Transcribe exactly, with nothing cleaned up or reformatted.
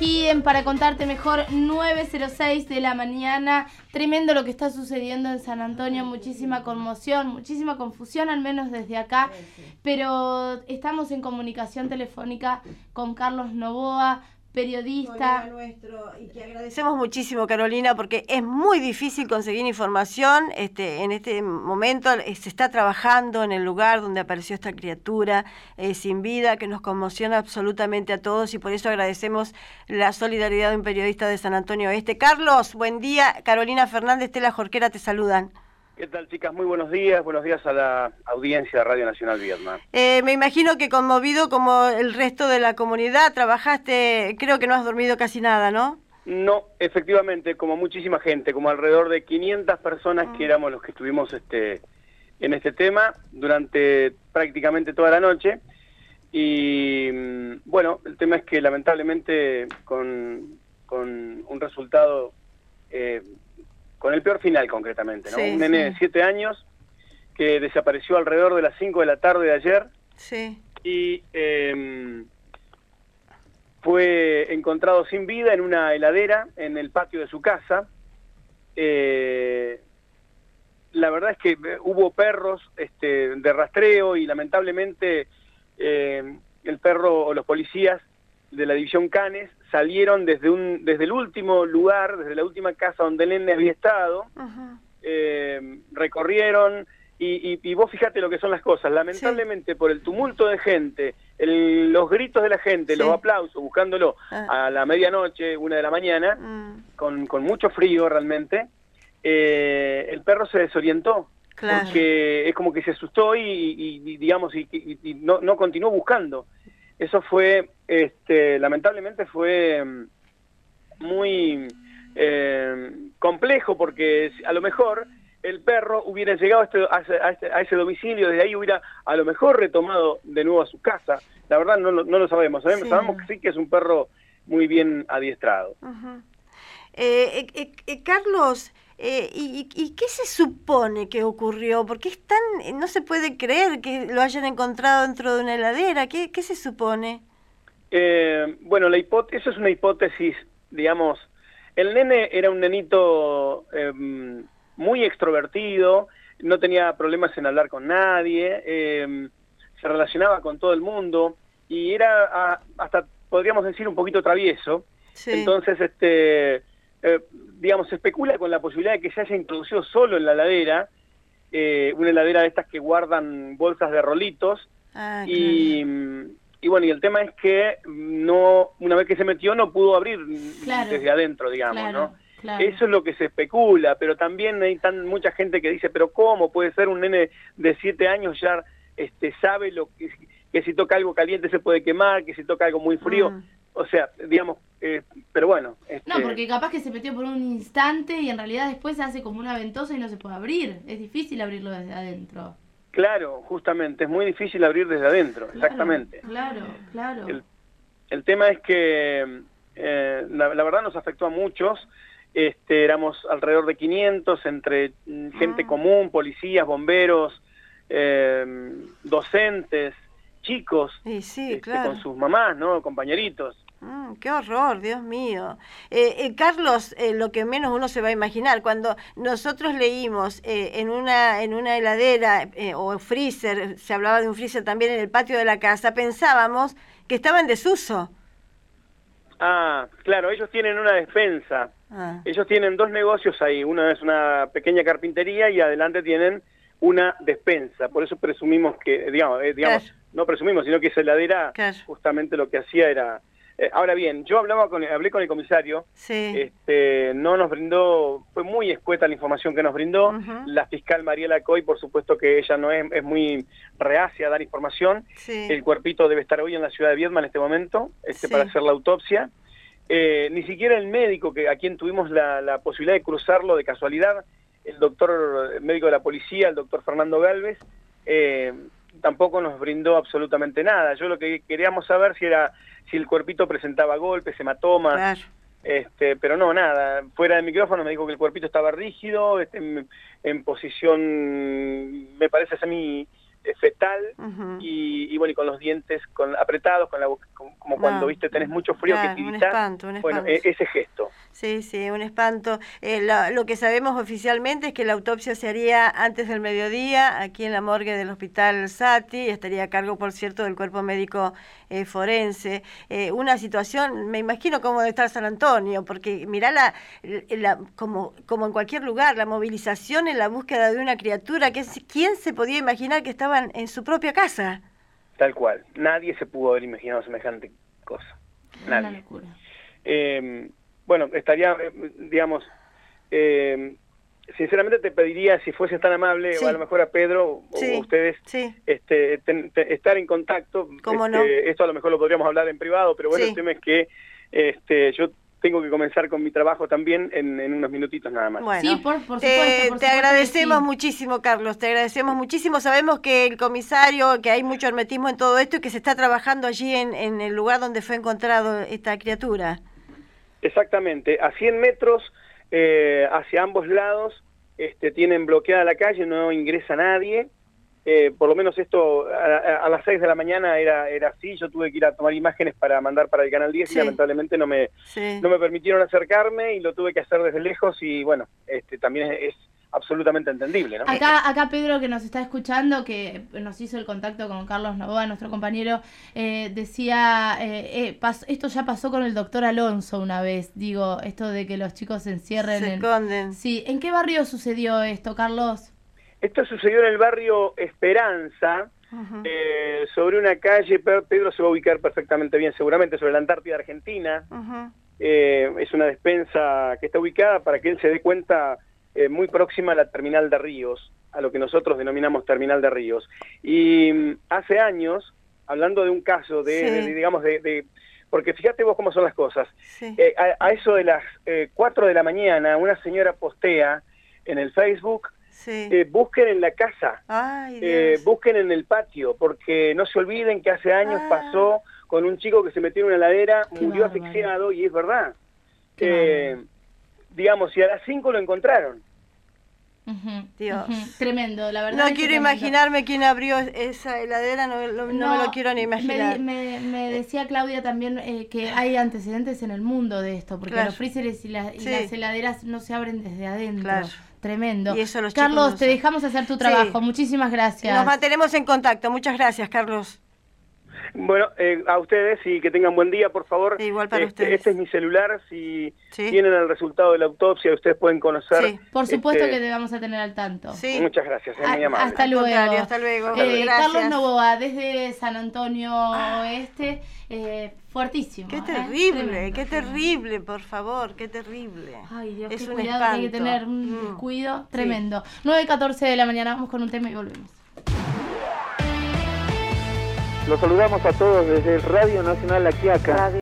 aquí en Para Contarte Mejor, nueve cero seis de la mañana. Tremendo lo que está sucediendo en San Antonio, muchísima conmoción, muchísima confusión, al menos desde acá. Pero estamos en comunicación telefónica con Carlos Novoa, periodista. Nuestro, y que agradecemos muchísimo, Carolina, porque es muy difícil conseguir información. Este, en este momento eh, se está trabajando en el lugar donde apareció esta criatura eh, sin vida, que nos conmociona absolutamente a todos, y por eso agradecemos la solidaridad de un periodista de San Antonio Oeste. Carlos, buen día. Carolina Fernández, Tela Jorquera, te saludan. ¿Qué tal, chicas? Muy buenos días. Buenos días a la audiencia de Radio Nacional Viedma. Eh, me imagino que conmovido como el resto de la comunidad, trabajaste, creo que no has dormido casi nada, ¿no? No, efectivamente, como muchísima gente, como alrededor de quinientas personas Mm. que éramos los que estuvimos este, en este tema durante prácticamente toda la noche. Y bueno, el tema es que lamentablemente con, con un resultado... Eh, con el peor final concretamente, ¿no? Sí, un nene sí. de siete años que desapareció alrededor de las cinco de la tarde de ayer Sí. y eh, fue encontrado sin vida en una heladera en el patio de su casa. Eh, la verdad es que hubo perros este, de rastreo y lamentablemente eh, el perro o los policías de la división Canes salieron desde un desde el último lugar, desde la última casa donde el nene había estado, Uh-huh. eh, recorrieron y, y, y vos fíjate lo que son las cosas. Lamentablemente, sí, por el tumulto de gente, el, los gritos de la gente, sí, los aplausos, buscándolo ah. a la medianoche, una de la mañana, mm. con, con mucho frío realmente, eh, el perro se desorientó. Claro. Porque es como que se asustó y, y, y digamos, y, y, y no, no continuó buscando. Eso fue, este, lamentablemente fue muy eh, complejo, porque a lo mejor el perro hubiera llegado a, este, a, este, a ese domicilio, desde ahí hubiera a lo mejor retomado de nuevo a su casa. La verdad no, no lo sabemos, sabemos, sí. sabemos que sí que es un perro muy bien adiestrado. Uh-huh. eh, eh, eh, Carlos... Eh, y, ¿Y qué se supone que ocurrió? Porque es tan, no se puede creer que lo hayan encontrado dentro de una heladera. ¿Qué, qué se supone? Eh, bueno, la hipótesis, eso es una hipótesis, digamos. El nene era un nenito eh, muy extrovertido, no tenía problemas en hablar con nadie, eh, se relacionaba con todo el mundo y era a, hasta, podríamos decir, un poquito travieso. Sí. Entonces, este... Eh, digamos, se especula con la posibilidad de que se haya introducido solo en la heladera, eh, una heladera de estas que guardan bolsas de rolitos, ah, y, claro. y bueno, y el tema es que no, una vez que se metió no pudo abrir claro. desde adentro, digamos, claro, ¿no? Claro. Eso es lo que se especula, pero también hay tan mucha gente que dice, pero ¿cómo puede ser un nene de siete años ya este, sabe lo que, que si toca algo caliente se puede quemar, que si toca algo muy frío? Mm. O sea, digamos, eh, pero bueno. Este... No, porque capaz que se metió por un instante y en realidad después se hace como una ventosa y no se puede abrir. Es difícil abrirlo desde adentro. Claro, justamente, es muy difícil abrir desde adentro, claro, exactamente. Claro, claro. El, el tema es que eh, la, la verdad nos afectó a muchos. Este, éramos alrededor de quinientos, entre gente ah. común, policías, bomberos, eh, docentes, chicos, sí, sí, este, claro. con sus mamás, ¿no? Compañeritos. Mm, ¡Qué horror, Dios mío! Eh, eh, Carlos, eh, lo que menos uno se va a imaginar, cuando nosotros leímos eh, en una en una heladera eh, o freezer, se hablaba de un freezer también en el patio de la casa, pensábamos que estaba en desuso. Ah, claro, ellos tienen una despensa. Ah. Ellos tienen dos negocios ahí, una es una pequeña carpintería y adelante tienen una despensa. Por eso presumimos que, digamos, eh, digamos claro. no presumimos, sino que esa heladera claro. justamente lo que hacía era... Eh, ahora bien, yo hablaba con, hablé con el comisario, sí. este, no nos brindó, fue muy escueta la información que nos brindó, uh-huh. la fiscal Mariela Coy, por supuesto que ella no es, es muy reacia a dar información, sí. el cuerpito debe estar hoy en la ciudad de Viedma en este momento, este, sí. para hacer la autopsia, eh, ni siquiera el médico, que a quien tuvimos la, la posibilidad de cruzarlo de casualidad, el doctor el médico de la policía, el doctor Fernando Galvez, eh, tampoco nos brindó absolutamente nada. Yo lo que queríamos saber si era si el cuerpito presentaba golpes, hematomas, claro. este, pero no, nada. Fuera del micrófono me dijo que el cuerpito estaba rígido, este, en, en posición, me parece a mí, fetal uh-huh. y, y bueno, y con los dientes con, apretados, con la boca, con, como cuando, no. viste, tenés mucho frío, claro, que tiritas. Un espanto, un espanto. Bueno, ese gesto. Sí, sí, un espanto. Eh, la, lo que sabemos oficialmente es que la autopsia se haría antes del mediodía, aquí en la morgue del Hospital Sati, y estaría a cargo, por cierto, del cuerpo médico eh, forense. Eh, una situación, me imagino cómo debe estar San Antonio, porque mirá la, la como, como en cualquier lugar, la movilización en la búsqueda de una criatura, que es, ¿quién se podía imaginar que estaban en su propia casa? Tal cual, nadie se pudo haber imaginado semejante cosa, nadie. Una locura. Eh, bueno, estaría, digamos, eh, sinceramente te pediría, si fueses tan amable, sí. o a lo mejor a Pedro sí. o ustedes, sí. este, ten, ten, estar en contacto. ¿Cómo este, no? Esto a lo mejor lo podríamos hablar en privado, pero bueno, sí. el tema es que este, yo tengo que comenzar con mi trabajo también en, en unos minutitos nada más. Bueno, sí, por, por te, supuesto, por te supuesto agradecemos sí. muchísimo, Carlos, te agradecemos muchísimo. Sabemos que el comisario, que hay mucho hermetismo en todo esto y que se está trabajando allí en, en el lugar donde fue encontrado esta criatura. Exactamente, a cien metros eh, hacia ambos lados este, tienen bloqueada la calle, no ingresa nadie. Eh, por lo menos esto a, a las seis de la mañana era era así. Yo tuve que ir a tomar imágenes para mandar para el Canal diez, sí. y lamentablemente no me sí. no me permitieron acercarme y lo tuve que hacer desde lejos y bueno, este también es, es absolutamente entendible, ¿no? Acá, acá Pedro, que nos está escuchando, que nos hizo el contacto con Carlos Novoa, nuestro compañero, eh, decía, eh, eh, pas, esto ya pasó con el doctor Alonso una vez, digo, esto de que los chicos se encierren. Se en... esconden. Sí, ¿en qué barrio sucedió esto, Carlos? Esto sucedió en el barrio Esperanza, uh-huh. eh, sobre una calle, Pedro se va a ubicar perfectamente bien, seguramente, sobre la Antártida Argentina. Uh-huh. eh, es una despensa que está ubicada, para que él se dé cuenta, eh, muy próxima a la terminal de Ríos, a lo que nosotros denominamos terminal de Ríos. Y um, hace años, hablando de un caso de, sí. de, de digamos, de, de... porque fíjate vos cómo son las cosas, sí. eh, a, a eso de las eh, cuatro de la mañana, una señora postea en el Facebook, sí. eh, busquen en la casa, Ay, eh, busquen en el patio, porque no se olviden que hace años ah. pasó con un chico que se metió en una heladera, Qué murió bárbaro. asfixiado, y es verdad. Eh, digamos, y a las cinco lo encontraron. Uh-huh, Dios. Uh-huh. Tremendo, la verdad. No es quiero tremendo. imaginarme quién abrió esa heladera, no, no, no, no me lo quiero ni imaginar. Me, me, me decía Claudia también eh, que hay antecedentes en el mundo de esto, porque claro. los freezers y, la, y sí. las heladeras no se abren desde adentro. Claro. Tremendo. Y eso los Carlos, no te dejamos hacer tu trabajo. Sí. Muchísimas gracias. Nos mantenemos en contacto. Muchas gracias, Carlos. Bueno, eh, a ustedes y que tengan buen día, por favor. Igual para este, ustedes. Este es mi celular, si sí. tienen el resultado de la autopsia, ustedes pueden conocer. Sí. Por supuesto este, que te vamos a tener al tanto. Sí. Muchas gracias, es muy amable. Hasta luego. Hasta luego. Eh, gracias. Carlos Novoa, desde San Antonio ah. Oeste, eh, fuertísimo. Qué terrible, eh? qué terrible, por favor, qué terrible. Ay, Dios, es qué un cuidado, espanto. que hay que tener un mm. descuido sí. tremendo. nueve y catorce de la mañana, vamos con un tema y volvemos. Los saludamos a todos desde Radio Nacional La Quiaca.